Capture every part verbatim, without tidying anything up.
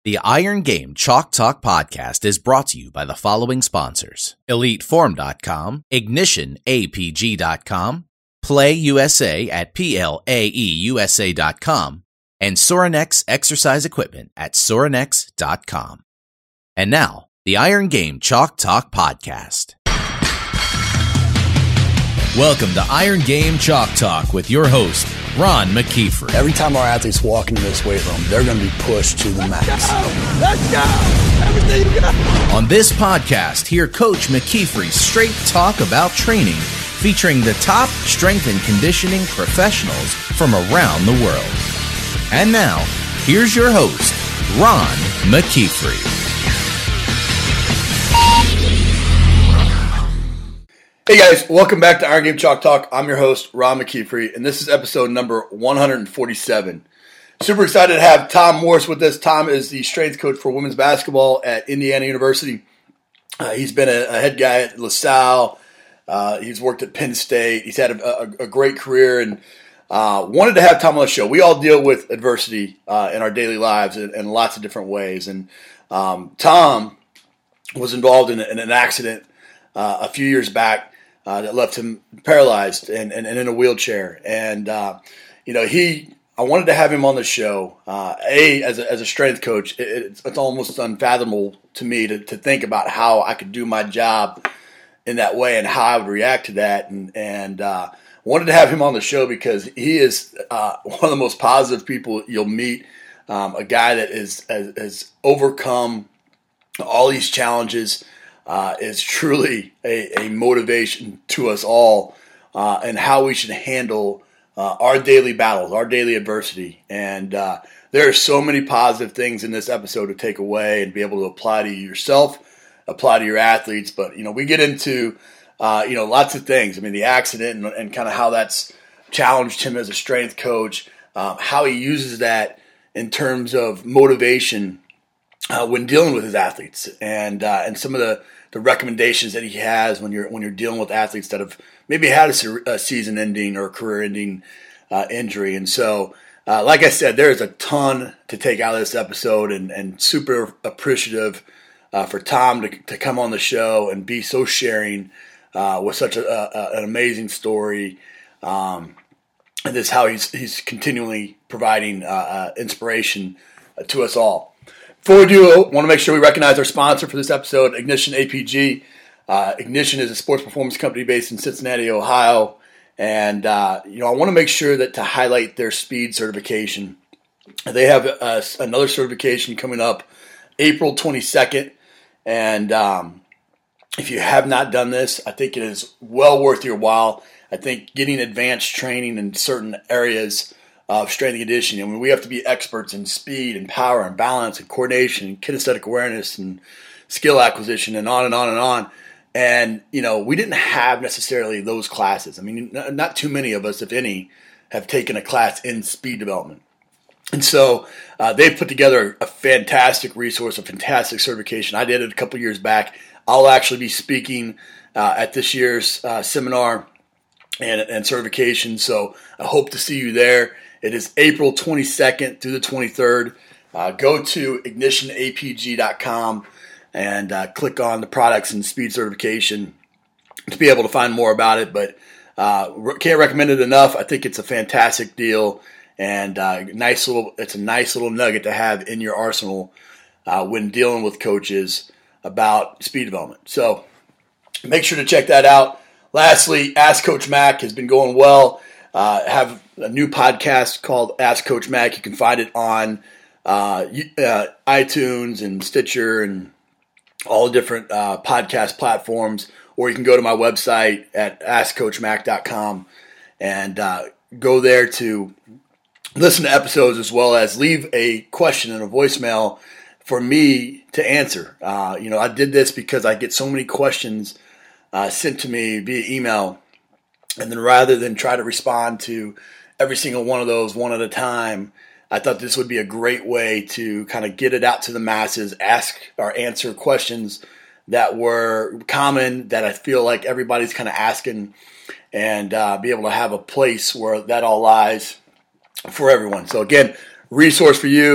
The Iron Game Chalk Talk podcast is brought to you by the following sponsors: Elite Form dot com, Ignition A P G dot com, Play U S A at P L A E U S A dot com, and Sorinex Exercise Equipment at Sorinex dot com. And now, the Iron Game Chalk Talk podcast. Welcome to Iron Game Chalk Talk with your host, Ron McKeefer. Every time our athletes walk into this weight room, they're going to be pushed to the max. Let's go! Let's go! Everything you got! On this podcast, hear Coach McKeefer's straight talk about training, featuring the top strength and conditioning professionals from around the world. And now, here's your host, Ron McKeefer. Hey guys, welcome back to Iron Game Chalk Talk. I'm your host, Ron McKeefer, and this is episode number one forty-seven. Super excited to have Tom Morris with us. Tom is the strength coach for women's basketball at Indiana University. Uh, he's been a, a head guy at LaSalle. Uh, he's worked at Penn State. He's had a, a, a great career, and uh, wanted to have Tom on the show. We all deal with adversity uh, in our daily lives in, in lots of different ways, and um, Tom was involved in, in an accident uh, a few years back. Uh, that left him paralyzed and, and, and in a wheelchair. And, uh, you know, he, I wanted to have him on the show. Uh, a, as a, as a strength coach, it, it's, it's almost unfathomable to me to, to think about how I could do my job in that way and how I would react to that. And, and, uh, wanted to have him on the show because he is, uh, one of the most positive people you'll meet. Um, a guy that is, has, has overcome all these challenges. Uh, is truly a, a motivation to us all uh, and how we should handle uh, our daily battles, our daily adversity. And uh, there are so many positive things in this episode to take away and be able to apply to yourself, apply to your athletes. But, you know, we get into, uh, you know, lots of things. I mean, the accident and, and kind of how that's challenged him as a strength coach, um, how he uses that in terms of motivation Uh, when dealing with his athletes, and uh, and some of the, the recommendations that he has when you're when you're dealing with athletes that have maybe had a, a season-ending or career-ending uh, injury. And so, uh, like I said, there is a ton to take out of this episode, and, and super appreciative uh, for Tom to, to come on the show and be so sharing uh, with such a, a, an amazing story. Um, and this is how he's he's continually providing uh, uh, inspiration uh, to us all. Before we do, I want to make sure we recognize our sponsor for this episode, Ignition A P G. Uh, Ignition is a sports performance company based in Cincinnati, Ohio. And, uh, you know, I want to make sure that to highlight their speed certification. They have uh, another certification coming up April twenty-second. And um, if you have not done this, I think it is well worth your while. I think getting advanced training in certain areas of strength and conditioning. I mean, we have to be experts in speed and power and balance and coordination and kinesthetic awareness and skill acquisition and on and on and on. And, you know, we didn't have necessarily those classes. I mean, not too many of us, if any, have taken a class in speed development. And so uh, they've put together a fantastic resource, a fantastic certification. I did it a couple years back. I'll actually be speaking uh, at this year's uh, seminar and, and certification. So I hope to see you there. It is April twenty-second through the twenty-third. Uh, go to ignition A P G dot com and uh, click on the products and speed certification to be able to find more about it. But uh, can't recommend it enough. I think it's a fantastic deal and uh, nice little. It's a nice little nugget to have in your arsenal uh, when dealing with coaches about speed development. So make sure to check that out. Lastly, Ask Coach Mac has been going well. Uh, have a new podcast called Ask Coach Mac. You can find it on uh, uh, iTunes and Stitcher and all the different uh, podcast platforms, or you can go to my website at ask coach mac dot com and uh, go there to listen to episodes as well as leave a question and a voicemail for me to answer. Uh, you know, I did this because I get so many questions uh, sent to me via email. And then rather than try to respond to every single one of those one at a time, I thought this would be a great way to kind of get it out to the masses, ask or answer questions that were common that I feel like everybody's kind of asking, and uh, be able to have a place where that all lies for everyone. So again, resource for you.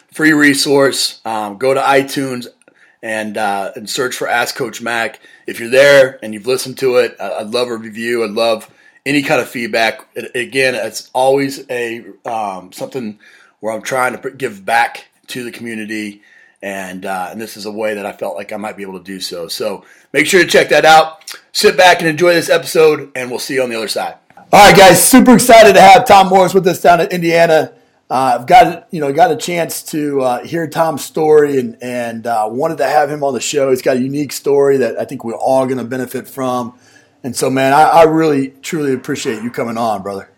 free resource. Um, go to iTunes and uh, and search for Ask Coach Mac. If you're there and you've listened to it, I'd love a review. I'd love any kind of feedback. It, again, it's always a um, something where I'm trying to give back to the community, and uh, and this is a way that I felt like I might be able to do so. So make sure to check that out. Sit back and enjoy this episode, and we'll see you on the other side. All right, guys, super excited to have Tom Morris with us down at Indiana. Uh, I've got you know got a chance to uh, hear Tom's story, and and uh, wanted to have him on the show. He's got a unique story that I think we're all going to benefit from. And so, man, I, I really truly appreciate you coming on, brother.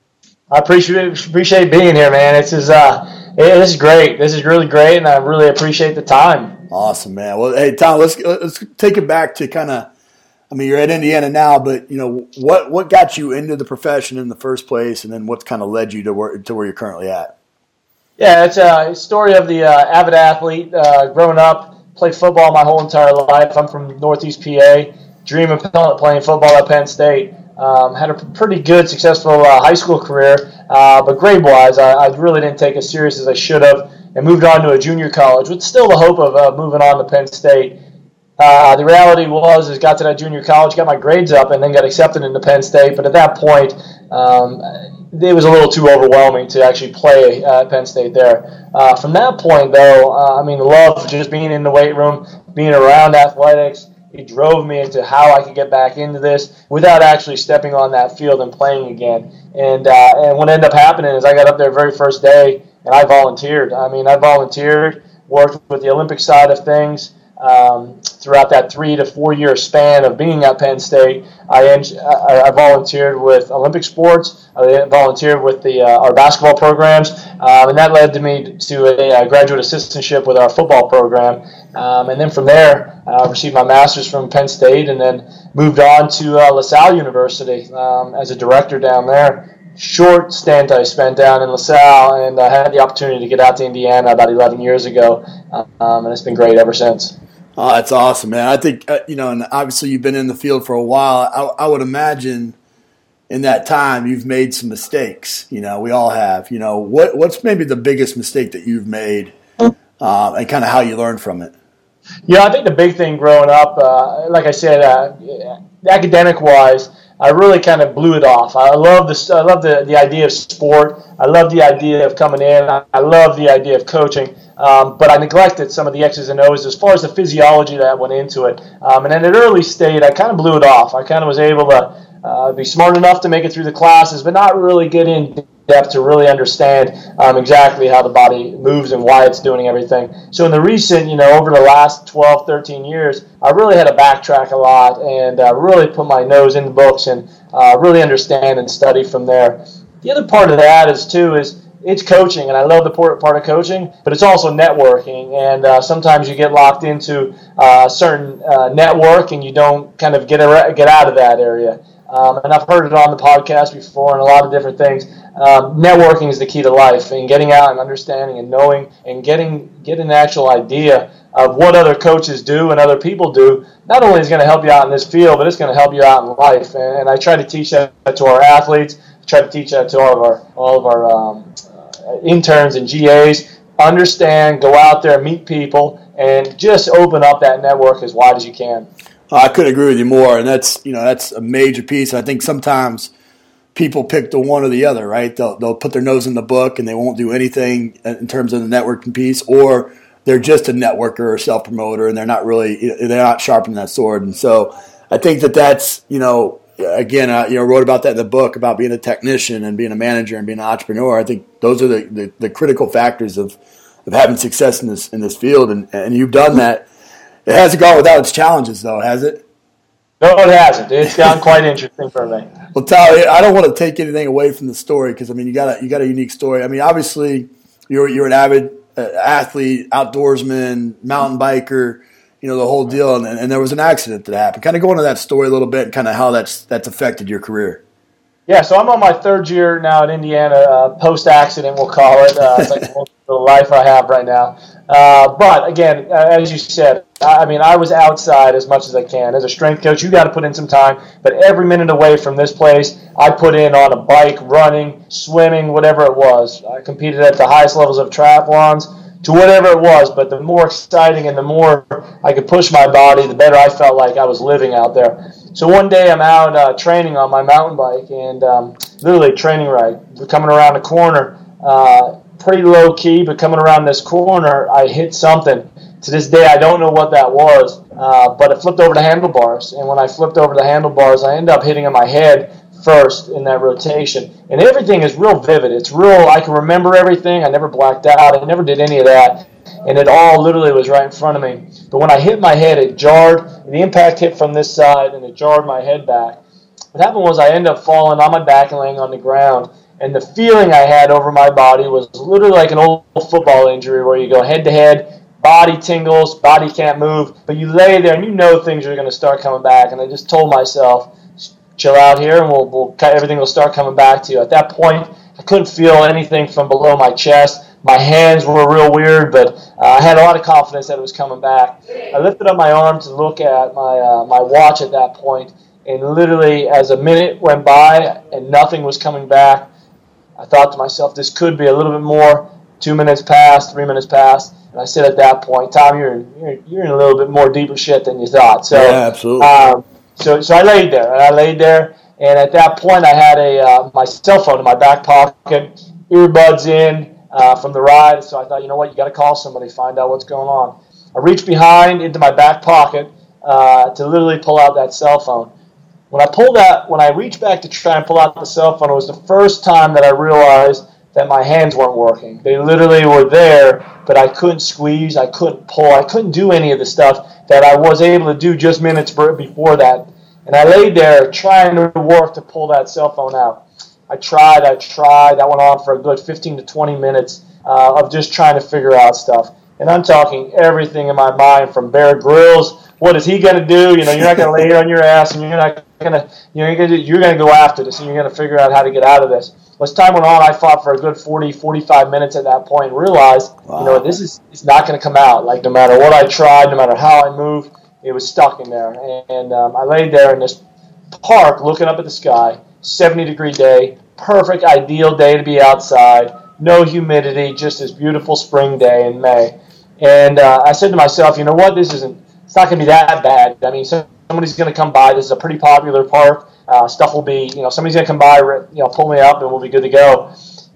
I appreciate appreciate being here, man. This is uh, this is great. This is really great, and I really appreciate the time. Awesome, man. Well, hey, Tom, let's let's take it back to kind of. I mean, you're at Indiana now, but you know what what got you into the profession in the first place, and then what's kind of led you to where to where you're currently at? Yeah, it's a story of the uh, avid athlete. Uh, growing up, played football my whole entire life. I'm from Northeast P A. Dream of playing football at Penn State. Um, had a pretty good, successful uh, high school career, uh, but grade-wise, I, I really didn't take as serious as I should have, and moved on to a junior college with still the hope of uh, moving on to Penn State. Uh, the reality was, is got to that junior college, got my grades up, and then got accepted into Penn State. But at that point, um, it was a little too overwhelming to actually play at Penn State there. Uh, from that point, though, uh, I mean, the love of just being in the weight room, being around athletics, it drove me into how I could get back into this without actually stepping on that field and playing again. And uh, and what ended up happening is I got up there very first day, and I volunteered. I mean, I volunteered, worked with the Olympic side of things. Um, throughout that three to four year span of being at Penn State, I, I, I volunteered with Olympic sports. I volunteered with the uh, our basketball programs, um, and that led to me to a, a graduate assistantship with our football program. Um, and then from there, I uh, received my master's from Penn State, and then moved on to uh, LaSalle University um, as a director down there. Short stint I spent down in LaSalle, and I had the opportunity to get out to Indiana about eleven years ago, um, and it's been great ever since. Oh, that's awesome, man. I think, uh, you know, and obviously you've been in the field for a while. I, I would imagine in that time you've made some mistakes. You know, we all have. You know, what what's maybe the biggest mistake that you've made uh, and kind of how you learned from it? Yeah, I think the big thing growing up, uh, like I said, uh, academic-wise, I really kind of blew it off. I love the I love the, the idea of sport. I love the idea of coming in. I, I love the idea of coaching. Um, but I neglected some of the X's and O's as far as the physiology that went into it. Um, and at an early stage, I kind of blew it off. I kind of was able to uh, be smart enough to make it through the classes, but not really get in depth to really understand um, exactly how the body moves and why it's doing everything. So in the recent, you know, over the last twelve, thirteen years, I really had to backtrack a lot and uh, really put my nose in the books and uh, really understand and study from there. The other part of that is, too, is it's coaching, and I love the part of coaching, but it's also networking, and uh, sometimes you get locked into uh, a certain uh, network and you don't kind of get a, get out of that area. Um, and I've heard it on the podcast before and a lot of different things. Um, networking is the key to life, and getting out and understanding and knowing and getting, getting an actual idea of what other coaches do and other people do. Not only is it going to help you out in this field, but it's going to help you out in life. And, and I try to teach that to our athletes. I try to teach that to all of our all of our um, interns and G As. Understand, go out there, meet people, and just open up that network as wide as you can. I couldn't agree with you more, and that's you know that's a major piece. I think sometimes people pick the one or the other, right? They'll they'll put their nose in the book and they won't do anything in terms of the networking piece, or they're just a networker or self promoter and they're not really they're not sharpening that sword. And so I think that that's you know. Again, I you know, wrote about that in the book about being a technician and being a manager and being an entrepreneur. I think those are the, the, the critical factors of, of having success in this in this field, and, and you've done that. It hasn't gone without its challenges, though, has it? No, it hasn't. It's gotten quite interesting for me. Well, Tyler, I don't want to take anything away from the story because I mean, you got a you got a unique story. I mean, obviously, you're you're an avid uh, athlete, outdoorsman, mountain biker. You know, the whole deal, and, and there was an accident that happened. Kind of go into that story a little bit and kind of how that's that's affected your career. Yeah, so I'm on my third year now at Indiana, uh, post-accident, we'll call it. Uh, it's like the life I have right now. Uh, but, again, uh, as you said, I, I mean, I was outside as much as I can. As a strength coach, you got to put in some time. But every minute away from this place, I put in on a bike, running, swimming, whatever it was. I competed at the highest levels of triathlons. to whatever it was. But the more exciting and the more I could push my body, the better I felt like I was living out there. So one day I'm out uh, training on my mountain bike, and um, literally training ride. We're coming around the corner, uh, pretty low key, but coming around this corner, I hit something. To this day, I don't know what that was, uh, but it flipped over the handlebars. And when I flipped over the handlebars, I ended up hitting on my head first in that rotation. And everything is real vivid. It's real. I can remember everything. I never blacked out. I never did any of that. And it all literally was right in front of me. But when I hit my head, it jarred. The impact hit from this side, and it jarred my head back. What happened was I ended up falling on my back and laying on the ground. And the feeling I had over my body was literally like an old football injury where you go head-to-head, body tingles, body can't move, but you lay there and you know things are going to start coming back. And I just told myself, chill out here and we'll, we'll everything will start coming back to you. At that point, I couldn't feel anything from below my chest. My hands were real weird, but uh, I had a lot of confidence that it was coming back. I lifted up my arm to look at my uh, my watch at that point, and literally as a minute went by and nothing was coming back, I thought to myself, this could be a little bit more. Two minutes passed, three minutes passed. And I said at that point, Tom, you're in, you're, you're in a little bit more deeper shit than you thought. So, yeah, absolutely. Um, so, so I laid there, and I laid there, and at that point, I had a uh, my cell phone in my back pocket, earbuds in uh, from the ride. So I thought, you know what, you got to call somebody, find out what's going on. I reached behind into my back pocket uh, to literally pull out that cell phone. When I pulled that, when I reached back to try and pull out the cell phone, it was the first time that I realized that my hands weren't working. They literally were there, but I couldn't squeeze, I couldn't pull, I couldn't do any of the stuff that I was able to do just minutes before that. And I laid there trying to work to pull that cell phone out. I tried, I tried. That went on for a good fifteen to twenty minutes uh, of just trying to figure out stuff. And I'm talking everything in my mind from Bear Grylls. What is he going to do? You know, you're not going to lay here on your ass, and you're not going to, you know, you're going to, you're going to go after this, and you're going to figure out how to get out of this. As time went on, I fought for a good forty, forty-five minutes at that point and realized, wow. you know, this is it's not going to come out. Like, no matter what I tried, no matter how I moved, it was stuck in there. And, and um, I laid there in this park looking up at the sky, seventy-degree day, perfect, ideal day to be outside, no humidity, just this beautiful spring day in May. And uh, I said to myself, you know what, this isn't, it's not going to be that bad. I mean, somebody's going to come by. This is a pretty popular park. Uh, stuff will be, you know, somebody's going to come by, you know, pull me up, and we'll be good to go.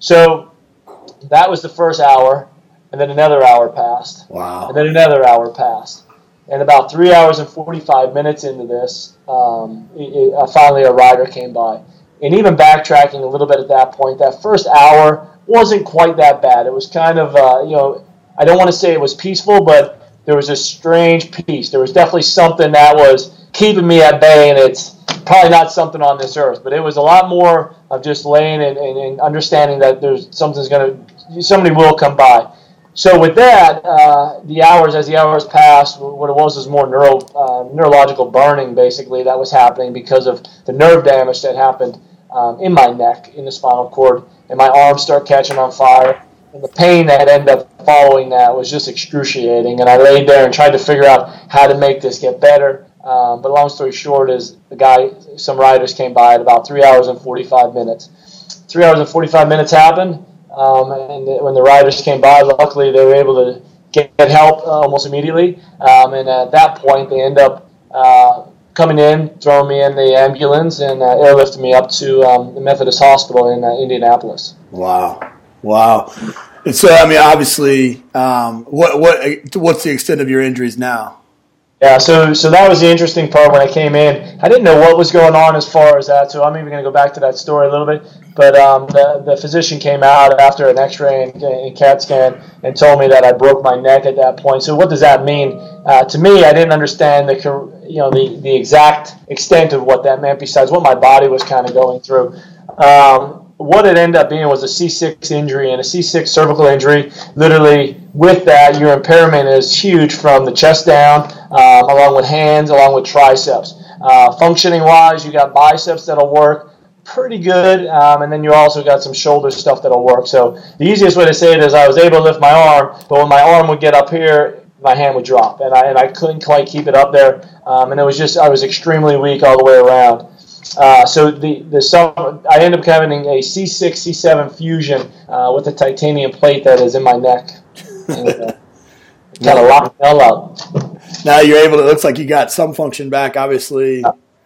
So that was the first hour, and then another hour passed. Wow. And then another hour passed. And about three hours and forty-five minutes into this, um, it, it, uh, finally a rider came by. And even backtracking a little bit at that point, that first hour wasn't quite that bad. It was kind of, uh, you know, I don't want to say it was peaceful, but there was a strange peace. There was definitely something that was keeping me at bay, and it's probably not something on this earth, but it was a lot more of just laying and, and, and understanding that there's something's going to, somebody will come by. So with that, uh, the hours, as the hours passed, what it was was more neuro, uh, neurological burning, basically, that was happening because of the nerve damage that happened um, in my neck, in the spinal cord, and my arms start catching on fire. And the pain that ended up following that was just excruciating. And I laid there and tried to figure out how to make this get better. Um, but long story short is the guy, some riders came by at about three hours and forty-five minutes. Three hours and forty-five minutes happened, um, and when the riders came by, luckily they were able to get help uh, almost immediately. Um, and at that point, they end up uh, coming in, throwing me in the ambulance, and uh, airlifting me up to um, the Methodist Hospital in uh, Indianapolis. Wow, wow. And so, I mean, obviously, um, what what what's the extent of your injuries now? Yeah, so so that was the interesting part when I came in. I didn't know what was going on as far as that, so I'm even going to go back to that story a little bit. But um, the, the physician came out after an x-ray and, and CAT scan and told me that I broke my neck at that point. So what does that mean? Uh, to me, I didn't understand the you know the, the exact extent of what that meant besides what my body was kind of going through. Um, what it ended up being was a C six injury, and a C six cervical injury. Literally, with that, your impairment is huge from the chest down, um, along with hands, along with triceps. Uh, functioning-wise, you got biceps that'll work pretty good, um, and then you also got some shoulder stuff that'll work. So the easiest way to say it is I was able to lift my arm, but when my arm would get up here, my hand would drop, and I and I couldn't quite keep it up there, um, and it was just I was extremely weak all the way around. Uh, so the the some, I ended up having a C six C seven fusion uh, with a titanium plate that is in my neck. uh, kind of locked the hell up. Now you're able to, it looks like you got some function back, obviously.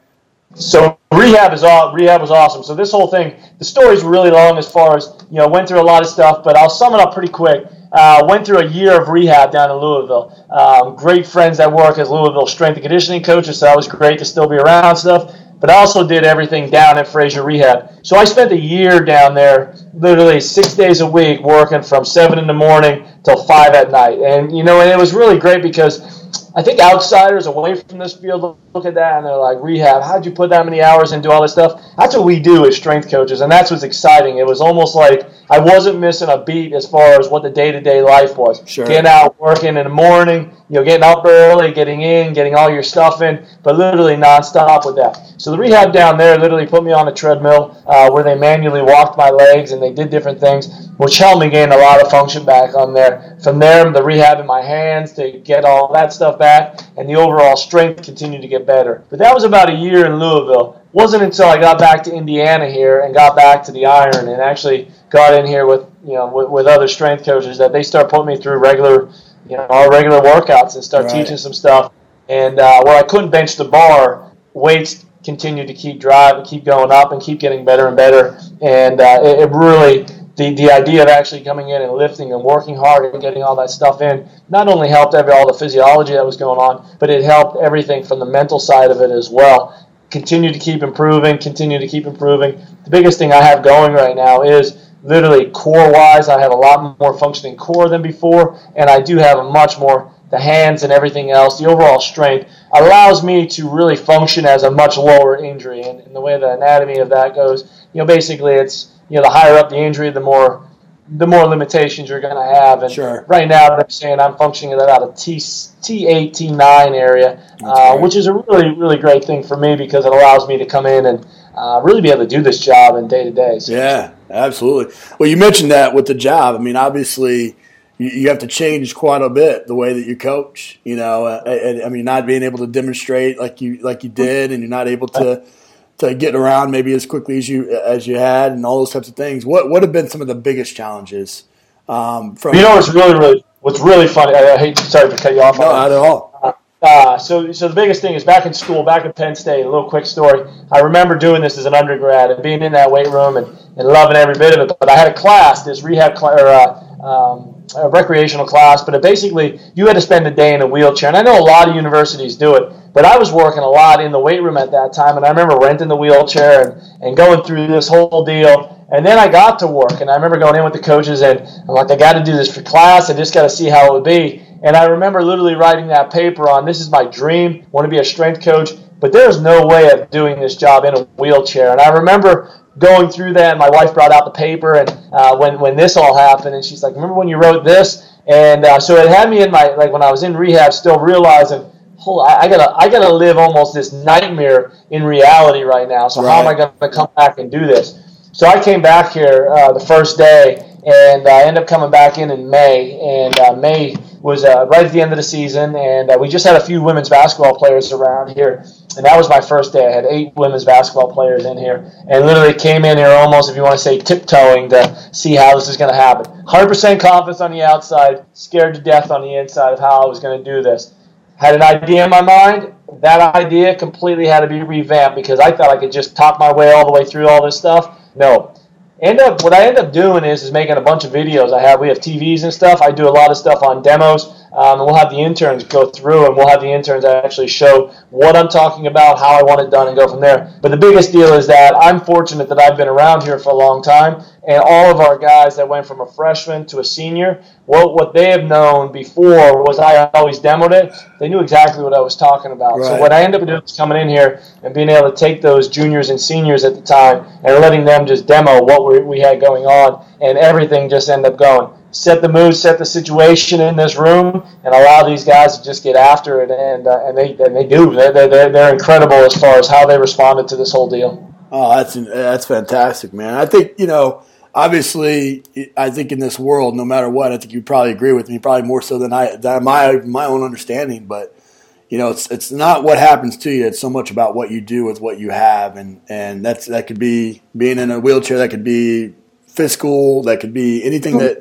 So rehab is all, rehab was awesome. So this whole thing, the story's really long as far as, you know, went through a lot of stuff, but I'll sum it up pretty quick. Uh, went through a year of rehab down in Louisville. Um, great friends that work as Louisville strength and conditioning coaches, so that was great to still be around stuff. But I also did everything down at Fraser Rehab. So I spent a year down there, literally six days a week, working from seven in the morning till five at night. And, you know, and it was really great because I think outsiders away from this field look at that and they're like, rehab, how'd you put that many hours and do all this stuff? That's what we do as strength coaches, and that's what's exciting. It was almost like I wasn't missing a beat as far as what the day-to-day life was. Sure. Getting out, working in the morning, you know, getting up early, getting in, getting all your stuff in, but literally nonstop with that. So the rehab down there literally put me on a treadmill uh, where they manually walked my legs and they did different things, which helped me gain a lot of function back on there. From there, the rehab in my hands to get all that stuff back, and the overall strength continued to get better. But that was about a year in Louisville. It wasn't until I got back to Indiana here and got back to the iron and actually got in here with, you know, with, with other strength coaches that they start putting me through regular, you know, all regular workouts and start Right. teaching some stuff. And uh, where I couldn't bench the bar, weights continued to keep driving, keep going up, and keep getting better and better. And uh, it, it really, the, the idea of actually coming in and lifting and working hard and getting all that stuff in, not only helped every all the physiology that was going on, but it helped everything from the mental side of it as well. Continue to keep improving, continue to keep improving. The biggest thing I have going right now is literally core-wise, I have a lot more functioning core than before, and I do have a much more, the hands and everything else, the overall strength allows me to really function as a much lower injury. And, and the way the anatomy of that goes, you know, basically it's, you know, the higher up the injury, the more the more limitations you're going to have. And Sure. right now, I'm saying I'm functioning at about a T, T8, T nine area, uh, which is a really, really great thing for me because it allows me to come in and uh, really be able to do this job in day to day. Yeah, absolutely. Well, you mentioned that with the job. I mean, obviously, you, you have to change quite a bit the way that you coach. You know, uh, and, I mean, not being able to demonstrate like you like you did, and you're not able to to get around maybe as quickly as you as you had, and all those types of things. What what have been some of the biggest challenges? Um, from you know, what's really, really, what's really funny. I, I hate, sorry to cut you off. No, on not at all. Uh, uh, so, so the biggest thing is back in school, back at Penn State. A little quick story. I remember doing this as an undergrad and being in that weight room and, and loving every bit of it. But I had a class, this rehab class, or uh, um, a recreational class. But it basically, you had to spend a day in a wheelchair. And I know a lot of universities do it. But I was working a lot in the weight room at that time, and I remember renting the wheelchair and, and going through this whole deal. And then I got to work, and I remember going in with the coaches, and I'm like, I got to do this for class. I just got to see how it would be. And I remember literally writing that paper on, this is my dream, want to be a strength coach, but there's no way of doing this job in a wheelchair. And I remember going through that, and my wife brought out the paper, and uh, when, when this all happened, and she's like, remember when you wrote this? And uh, so it had me in my, like when I was in rehab, still realizing, Hold, I, I gotta, I gotta live almost this nightmare in reality right now. So right. how am I gonna come back and do this? So I came back here uh, the first day, and I uh, ended up coming back in in May. And uh, May was uh, right at the end of the season, and uh, we just had a few women's basketball players around here, and that was my first day. I had eight women's basketball players in here, and literally came in here almost, if you want to say, tiptoeing to see how this is going to happen. one hundred percent confidence on the outside, scared to death on the inside of how I was going to do this. Had an idea in my mind. That idea completely had to be revamped because I thought I could just talk my way all the way through all this stuff. No. End up, what I end up doing is, is making a bunch of videos. I have, we have T Vs and stuff. I do a lot of stuff on demos, um, and we'll have the interns go through, and we'll have the interns actually show what I'm talking about, how I want it done, and go from there. But the biggest deal is that I'm fortunate that I've been around here for a long time, and all of our guys that went from a freshman to a senior, well, what they have known before was I always demoed it. They knew exactly what I was talking about. Right. So what I ended up doing is coming in here and being able to take those juniors and seniors at the time and letting them just demo what we, we had going on, and everything just ended up going. Set the mood, set the situation in this room, and allow these guys to just get after it, and uh, and they and they do. They're, they're, they're incredible as far as how they responded to this whole deal. Oh, that's that's fantastic, man. I think, you know, obviously, I think in this world, no matter what, I think you probably agree with me, probably more so than I than my my own understanding. But you know, it's it's not what happens to you; it's so much about what you do with what you have, and and that's that could be being in a wheelchair, that could be physical, that could be anything that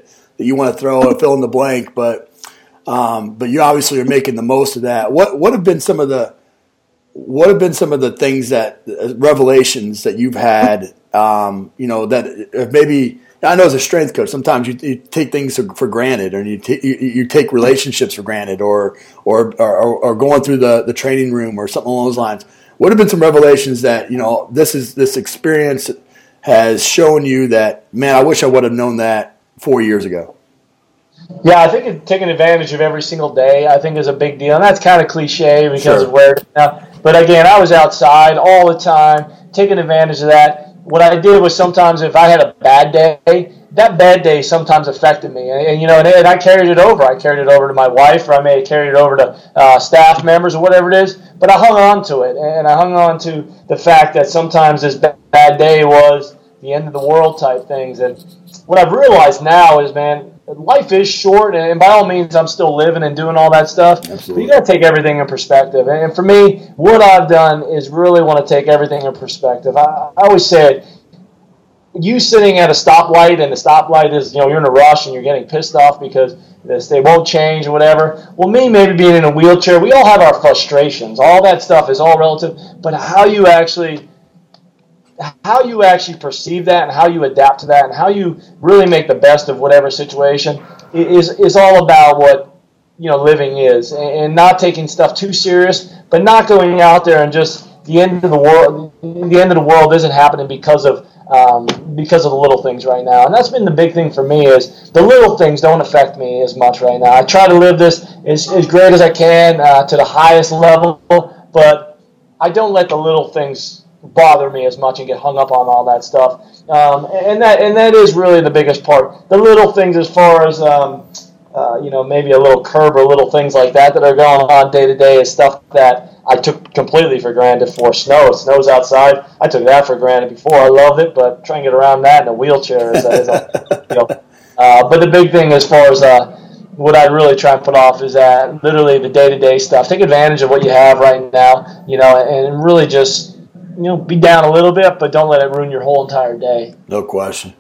that you want to throw or fill in the blank, but um, but you obviously are making the most of that. What what have been some of the what have been some of the things that uh, revelations that you've had? Um, you know that maybe I know as a strength coach, sometimes you, you take things for granted, or you, t- you you take relationships for granted, or or or, or going through the, the training room or something along those lines. What have been some revelations that you know this is this experience has shown you that, man, I wish I would have known that four years ago? Yeah, I think taking advantage of every single day, I think, is a big deal. And that's kind of cliche because Sure. of where it's now. But again, I was outside all the time, taking advantage of that. What I did was sometimes if I had a bad day, that bad day sometimes affected me. And, and you know, and, and I carried it over. I carried it over to my wife, or I may have carried it over to uh, staff members or whatever it is. But I hung on to it. And I hung on to the fact that sometimes this bad day was the end of the world type things. And what I've realized now is, man, life is short, and by all means, I'm still living and doing all that stuff. Absolutely. But you got to take everything in perspective. And for me, what I've done is really want to take everything in perspective. I, I always said, you sitting at a stoplight, and the stoplight is, you know, you're in a rush and you're getting pissed off because this, they won't change or whatever. Well, me maybe being in a wheelchair, we all have our frustrations. All that stuff is all relative. But how you actually how you actually perceive that and how you adapt to that and how you really make the best of whatever situation is is all about what, you know, living is, and not taking stuff too serious, but not going out there and just the end of the world. The end of the world isn't happening because of um, because of the little things right now, and that's been the big thing for me is the little things don't affect me as much right now. I try to live this as, as great as I can uh, to the highest level, but I don't let the little things bother me as much and get hung up on all that stuff. Um, and that and that is really the biggest part. The little things as far as, um, uh, you know, maybe a little curb or little things like that that are going on day to day is stuff that I took completely for granted for snow. It snows outside. I took that for granted before. I loved it, but trying to get around that in a wheelchair is a, is a you know. Uh, but the big thing as far as uh, what I really try and put off is that literally the day-to-day stuff. Take advantage of what you have right now, you know, and really just, you know, be down a little bit, but don't let it ruin your whole entire day. No question.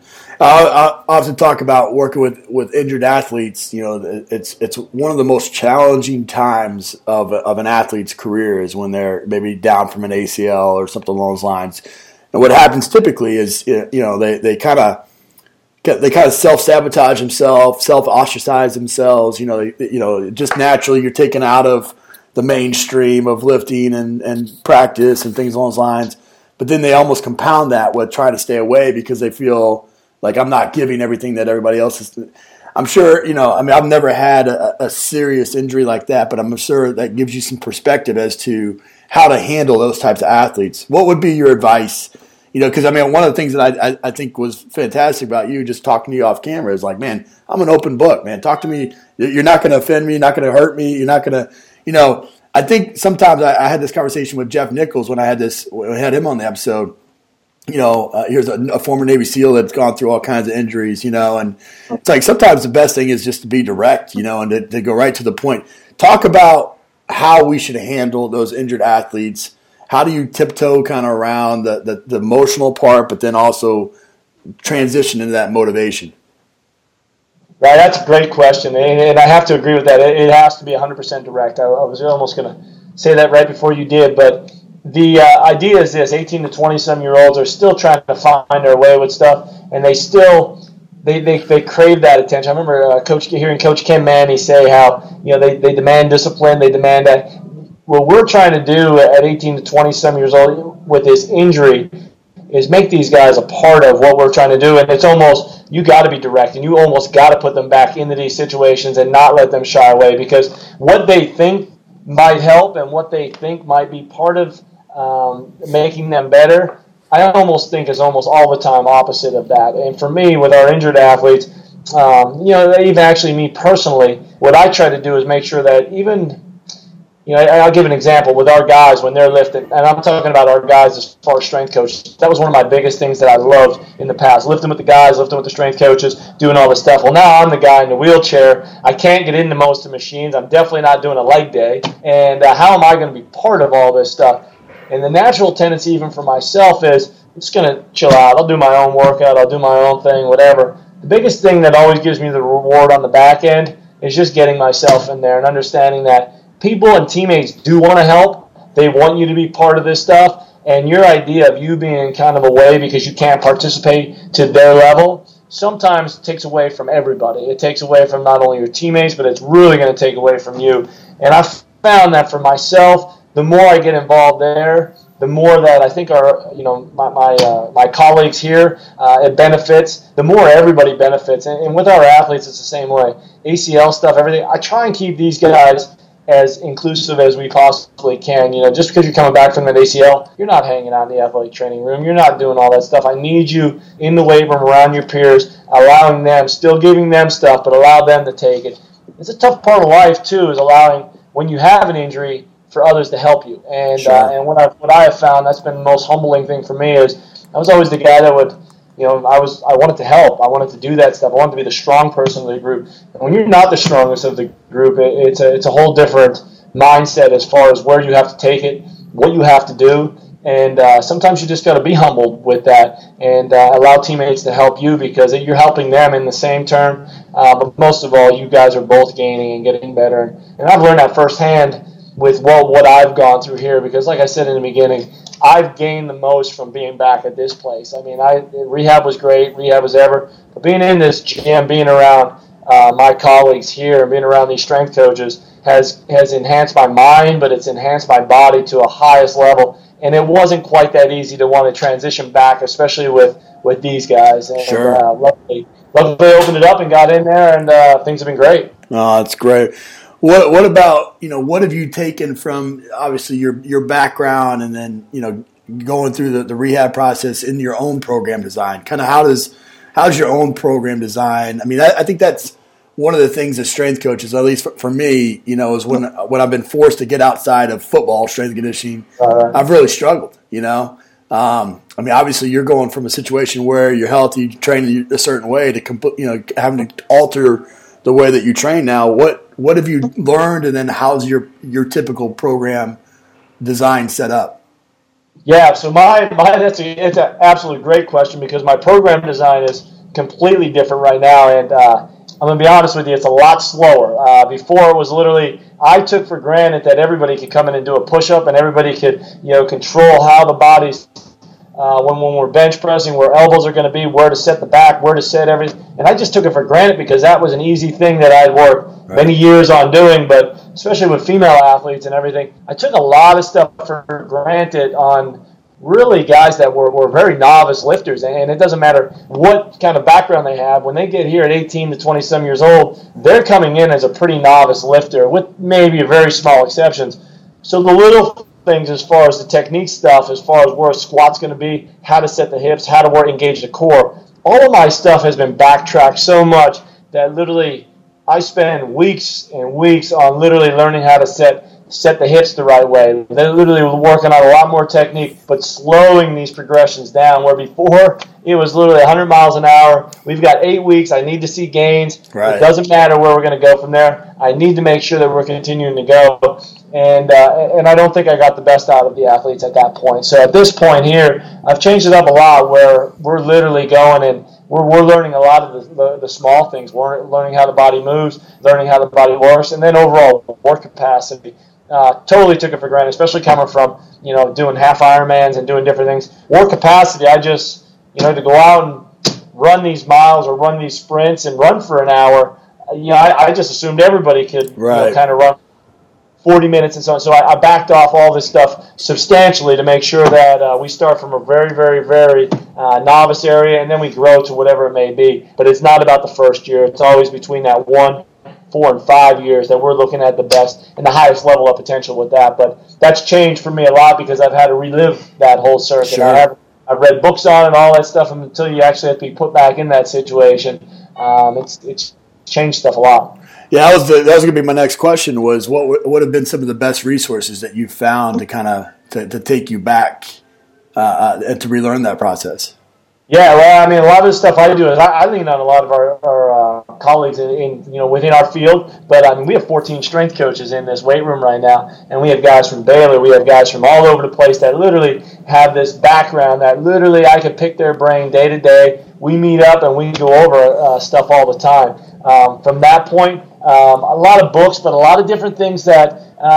Uh, I often talk about working with, with injured athletes. You know, it's it's one of the most challenging times of of an athlete's career is when they're maybe down from an A C L or something along those lines. And what happens typically is, you know, they they kind of they kind of self sabotage themselves, self ostracize themselves. You know, they, you know, just naturally you're taken out of the mainstream of lifting and, and practice and things along those lines. But then they almost compound that with trying to stay away because they feel like I'm not giving everything that everybody else is. I'm sure, you know, I mean, I've never had a, a serious injury like that, but I'm sure that gives you some perspective as to how to handle those types of athletes. What would be your advice? You know, because, I mean, one of the things that I, I, I think was fantastic about you just talking to you off camera is like, man, I'm an open book, man. Talk to me. You're not going to offend me. You're not going to hurt me. You're not going to, you know, I think sometimes I, I had this conversation with Jeff Nichols when I had this, when I had him on the episode. You know, uh, here's a, a former Navy SEAL that's gone through all kinds of injuries, you know, and it's like sometimes the best thing is just to be direct, you know, and to, to go right to the point. Talk about how we should handle those injured athletes. How do you tiptoe kind of around the, the, the emotional part, but then also transition into that motivation? Right, that's a great question, and, and I have to agree with that. It, it has to be one hundred percent direct. I, I was almost going to say that right before you did, but the uh, idea is this: eighteen to twenty-some-year-olds are still trying to find their way with stuff, and they still they they, they crave that attention. I remember uh, Coach hearing Coach Kim Manny say how, you know, they, they demand discipline, they demand that. What we're trying to do at eighteen to twenty-some years old with this injury is make these guys a part of what we're trying to do, and it's almost, you got to be direct, and you almost got to put them back into these situations and not let them shy away, because what they think might help and what they think might be part of um, making them better, I almost think is almost all the time opposite of that. And for me, with our injured athletes, um, you know, even actually me personally, what I try to do is make sure that even, you know, I'll give an example with our guys when they're lifting, and I'm talking about our guys as far as strength coaches. That was one of my biggest things that I loved in the past, lifting with the guys, lifting with the strength coaches, doing all this stuff. Well, now I'm the guy in the wheelchair. I can't get into most of the machines. I'm definitely not doing a leg day, and uh, how am I going to be part of all this stuff? And the natural tendency even for myself is, I'm just going to chill out. I'll do my own workout. I'll do my own thing, whatever. the biggest thing that always gives me the reward on the back end is just getting myself in there and understanding that people and teammates do want to help. They want you to be part of this stuff. And your idea of you being kind of away because you can't participate to their level sometimes takes away from everybody. It takes away from not only your teammates, but it's really going to take away from you. And I've found that for myself, the more I get involved there, the more that I think our, you know, my my, uh, my colleagues here, uh, it benefits. The more everybody benefits. And, and with our athletes, it's the same way. A C L stuff, everything. I try and keep these guys as inclusive as we possibly can. You know, just because you're coming back from an A C L, you're not hanging out in the athletic training room. You're not doing all that stuff. I need you in the weight room around your peers, allowing them, still giving them stuff, but allow them to take it. It's a tough part of life, too, is allowing, when you have an injury, for others to help you. And sure. uh, and what I what I have found, that's been the most humbling thing for me, is I was always the guy that would, you know, I was I wanted to help. I wanted to do that stuff. I wanted to be the strong person of the group. And when you're not the strongest of the group, it, it's a it's a whole different mindset as far as where you have to take it, what you have to do. And uh, sometimes you just got to be humbled with that and uh, allow teammates to help you, because you're helping them in the same term. Uh, but most of all, you guys are both gaining and getting better. And I've learned that firsthand with well, what I've gone through here, because like I said in the beginning, I've gained the most from being back at this place. I mean, I rehab was great, rehab was ever, but being in this gym, being around uh, my colleagues here, being around these strength coaches has has enhanced my mind, but it's enhanced my body to a highest level. And it wasn't quite that easy to want to transition back, especially with, with these guys. And sure. uh, luckily, luckily they opened it up and got in there, and uh, things have been great. Oh, that's great. What what about, you know, what have you taken from obviously your your background and then, you know, going through the, the rehab process in your own program design? Kind of how does how's your own program design? I mean, I, I think that's one of the things as strength coaches, at least for, for me, you know, is when when I've been forced to get outside of football, strength and conditioning, uh, I've really struggled, you know. Um, I mean, obviously you're going from a situation where you're healthy, training a certain way to, compl- you know, having to alter the way that you train now. What what have you learned, and then how's your, your typical program design set up? Yeah, so my, my that's a, it's an absolutely great question, because my program design is completely different right now, and uh, I'm going to be honest with you, it's a lot slower. Uh, before it was literally, I took for granted that everybody could come in and do a push-up, and everybody could, you know, control how the body's Uh, when, when we're bench pressing, where elbows are going to be, where to set the back, where to set everything. And I just took it for granted because that was an easy thing that I'd worked right. many years on doing. But especially with female athletes and everything, I took a lot of stuff for granted on really guys that were, were very novice lifters. And it doesn't matter what kind of background they have. When they get here at eighteen to twenty-some years old, they're coming in as a pretty novice lifter, with maybe very small exceptions. So the little things as far as the technique stuff, as far as where a squat's going to be, how to set the hips, how to work, engage the core. All of my stuff has been backtracked so much that literally I spend weeks and weeks on literally learning how to set set the hips the right way. They're literally working on a lot more technique, but slowing these progressions down, where before it was literally one hundred miles an hour. We've got eight weeks. I need to see gains. Right. It doesn't matter where we're going to go from there. I need to make sure that we're continuing to go. And uh, and I don't think I got the best out of the athletes at that point. So at this point here, I've changed it up a lot, where we're literally going and we're we're learning a lot of the, the, the small things. We're learning how the body moves, learning how the body works, and then overall work capacity. Uh, totally took it for granted, especially coming from, you know, doing half Ironmans and doing different things. Work capacity, I just, you know, to go out and run these miles or run these sprints and run for an hour, you know, I, I just assumed everybody could right. you know, kind of run forty minutes and so on. So I, I backed off all this stuff substantially to make sure that uh, we start from a very, very, very uh, novice area, and then we grow to whatever it may be. But it's not about the first year. It's always between that one, four, and five years that we're looking at the best and the highest level of potential with that. But that's changed for me a lot because I've had to relive that whole circuit. Sure. I have, I've read books on it and all that stuff, and until you actually have to be put back in that situation, um, it's it's changed stuff a lot. Yeah, that was the, that was going to be my next question. Was what w- would have been some of the best resources that you found to kind of to, to take you back uh, uh, and to relearn that process? Yeah, well, I mean, a lot of the stuff I do is I, I lean on a lot of our, our uh, colleagues in, in, you know, within our field. But I mean, we have fourteen strength coaches in this weight room right now, and we have guys from Baylor, we have guys from all over the place that literally have this background that literally I could pick their brain day to day. We meet up and we go over uh, stuff all the time. Um, from that point, um, a lot of books, but a lot of different things that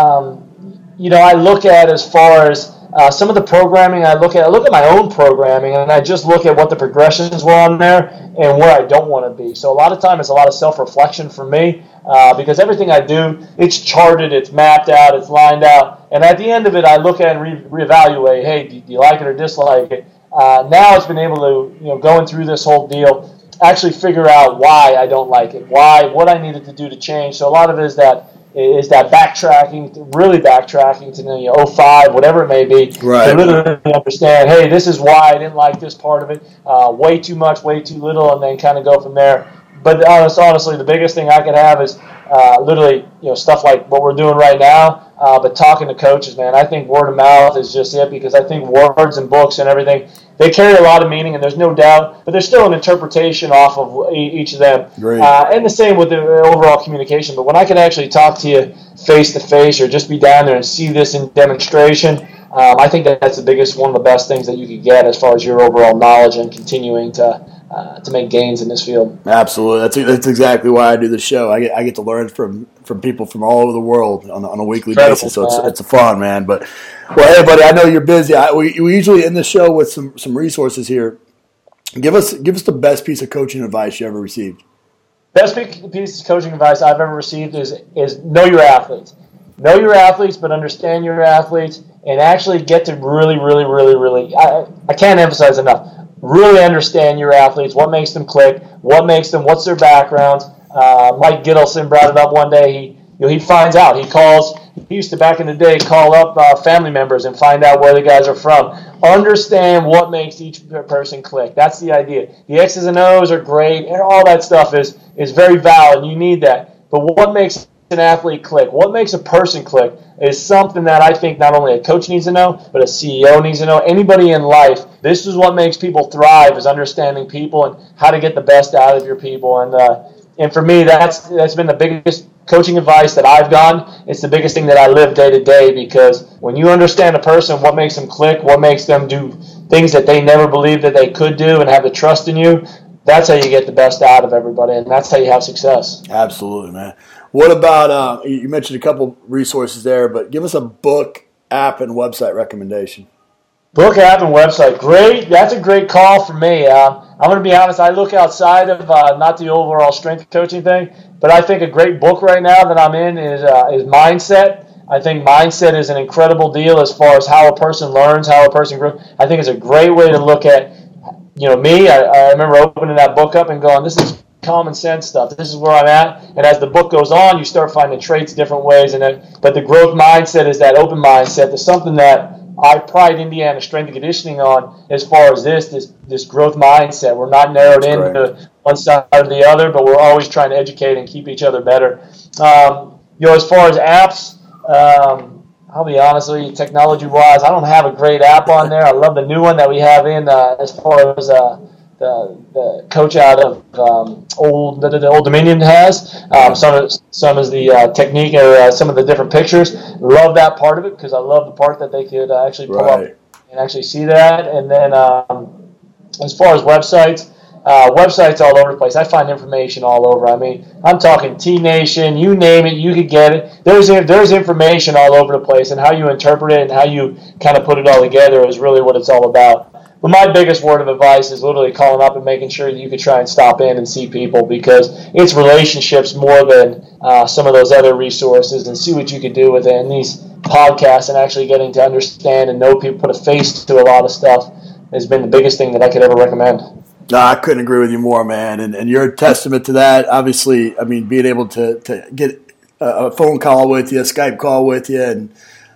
um, you know I look at as far as. Uh, some of the programming I look at, I look at my own programming, and I just look at what the progressions were on there and where I don't want to be. So a lot of time it's a lot of self-reflection for me uh, because everything I do, it's charted, it's mapped out, it's lined out. And at the end of it, I look at and re- reevaluate, hey, do, do you like it or dislike it? Uh, now it's been able to, you know, going through this whole deal, actually figure out why I don't like it, why, what I needed to do to change. So a lot of it is that is that backtracking, really backtracking to you know, oh five, whatever it may be, right. to really understand, hey, this is why I didn't like this part of it, uh, way too much, way too little, and then kind of go from there. But honest, honestly, the biggest thing I could have is uh, literally you know stuff like what we're doing right now, uh, but talking to coaches, man. I think word of mouth is just it because I think words and books and everything, they carry a lot of meaning, and there's no doubt, but there's still an interpretation off of each of them. Uh, and the same with the overall communication. But when I can actually talk to you face-to-face or just be down there and see this in demonstration, um, I think that that's the biggest, one of the best things that you could get as far as your overall knowledge and continuing to uh, to make gains in this field. Absolutely. That's that's exactly why I do the show. I get I get to learn from, from people from all over the world on, on a weekly Incredible, basis, so it's, it's a fun, man. But well, hey, buddy, I know you're busy. I, we, we usually end the show with some, some resources here. Give us give us the best piece of coaching advice you ever received. Best piece of coaching advice I've ever received is is know your athletes. Know your athletes, but understand your athletes, and actually get to really, really, really, really. I, I can't emphasize enough. Really understand your athletes. What makes them click? What makes them? What's their backgrounds? Uh, Mike Gittleson brought it up one day. He you know, he finds out. He calls. He used to back in the day call up uh, family members and find out where the guys are from. Understand what makes each person click. That's the idea. The X's and O's are great, and all that stuff is is very valid. You need that. But what makes an athlete click? What makes a person click is something that I think not only a coach needs to know, but a C E O needs to know. Anybody in life, this is what makes people thrive, is understanding people and how to get the best out of your people. And uh, and for me, that's that's been the biggest coaching advice that I've gotten. It's the biggest thing that I live day to day, because when you understand a person, what makes them click, what makes them do things that they never believed that they could do and have the trust in you, that's how you get the best out of everybody, and that's how you have success. Absolutely, man. What about, uh, you mentioned a couple resources there, but give us a book, app, and website recommendation. Book, app, and website. Great. That's a great call for me. Uh, I'm going to be honest. I look outside of uh, not the overall strength coaching thing, but I think a great book right now that I'm in is uh, is Mindset. I think Mindset is an incredible deal as far as how a person learns, how a person grows. I think it's a great way to look at, you know, me. I, I remember opening that book up and going, this is common sense stuff. This is where I'm at. And as the book goes on, you start finding traits different ways. And then, but the growth mindset is that open mindset. There's something that I pride Indiana Strength and Conditioning on as far as this, this, this growth mindset. We're not narrowed That's into right. one side or the other, but we're always trying to educate and keep each other better. Um, you know, as far as apps, um, I'll be honest with you, technology-wise, I don't have a great app on there. I love the new one that we have in uh, as far as uh, the, the coach out of um, Old the, the Old Dominion has. Um, some of some is the uh, technique or uh, some of the different pictures. Love that part of it because I love the part that they could uh, actually pull Right. up and actually see that. And then um, as far as websites, uh, websites all over the place. I find information all over. I mean, I'm talking T-Nation, you name it, you could get it. There's there's information all over the place, and how you interpret it and how you kind of put it all together is really what it's all about. But my biggest word of advice is literally calling up and making sure that you can try and stop in and see people, because it's relationships more than uh, some of those other resources, and see what you can do with it. And these podcasts and actually getting to understand and know people, put a face to a lot of stuff has been the biggest thing that I could ever recommend. No, I couldn't agree with you more, man. And and you're a testament to that. Obviously, I mean, being able to, to get a, a phone call with you, a Skype call with you, and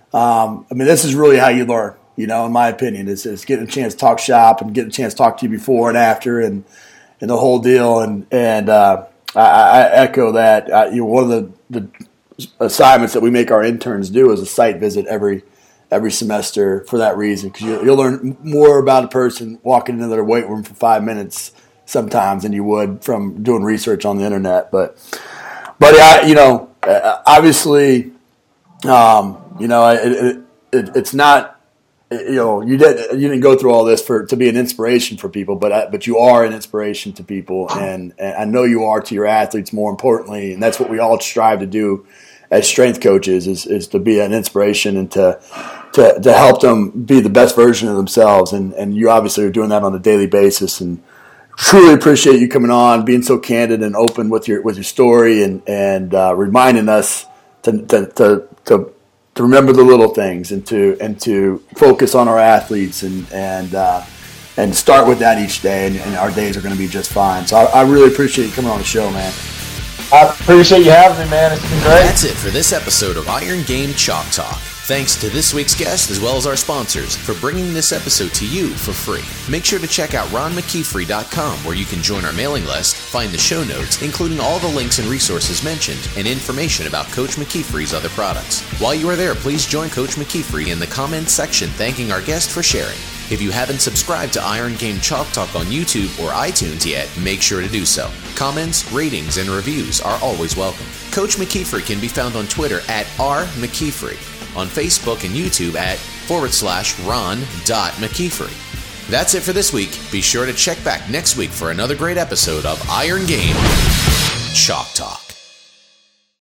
um, I mean, this is really how you learn. You know, in my opinion, is is getting a chance to talk shop and getting a chance to talk to you before and after, and and the whole deal. And and uh, I, I echo that. Uh, you know, one of the, the assignments that we make our interns do is a site visit every every semester for that reason, because you, you'll learn more about a person walking into their weight room for five minutes sometimes than you would from doing research on the internet. But, but yeah, you know, obviously, um, you know, it, it, it, it's not. You know, you didn't you didn't go through all this for to be an inspiration for people, but but you are an inspiration to people, and, and I know you are to your athletes. More importantly, and that's what we all strive to do as strength coaches is is to be an inspiration and to to to help them be the best version of themselves. And and you obviously are doing that on a daily basis. And truly appreciate you coming on, being so candid and open with your with your story, and and uh, reminding us to to to. to to remember the little things and to and to focus on our athletes and and uh, and start with that each day, and, and our days are going to be just fine. So I, I really appreciate you coming on the show, man. I appreciate you having me, man. It's been great. That's it for this episode of Iron Game Chalk Talk. Thanks to this week's guest as well as our sponsors for bringing this episode to you for free. Make sure to check out ron mckeefery dot com, where you can join our mailing list, find the show notes, including all the links and resources mentioned, and information about Coach McKeefery's other products. While you are there, please join Coach McKeefery in the comments section thanking our guest for sharing. If you haven't subscribed to Iron Game Chalk Talk on YouTube or iTunes yet, make sure to do so. Comments, ratings, and reviews are always welcome. Coach McKeefery can be found on Twitter at r mckeefery, on Facebook and YouTube at forward slash ron dot mckeefery. That's it for this week. Be sure to check back next week for another great episode of Iron Game Chalk Talk.